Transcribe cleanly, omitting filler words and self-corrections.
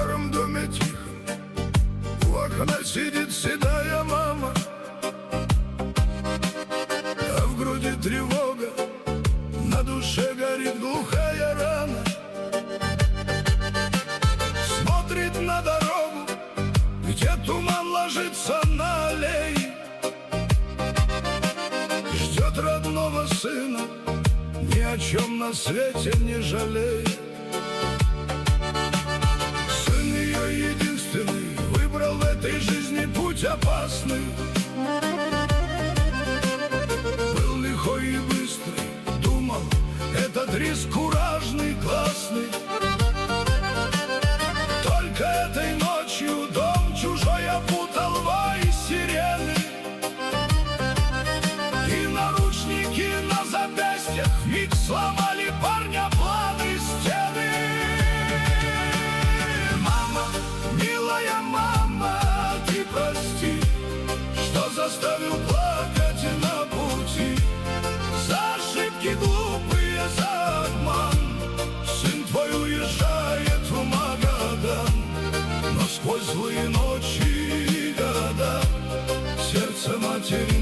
старом доме тихо, у окна сидит седая мама, а в груди тревога, на душе горит глухая рана. Смотрит на дорогу, где туман ложится на аллеи, ждет родного сына, ни о чем на свете не жалеет. Сын ее единственный выбрал в этой жизни путь опасный. Был лихой и быстрый, думал, этот риск куражный, классный. Только этой ночью дом чужой опутал вой сирены, и наручники на запястьях вмиг сломали парня планы стены. Мама, милая мама, ты прости, что заставил плакать на пути, за ошибки глупые, за обман. Сын твой уезжает в Магадан, но сквозь злые ночи и города сердце матери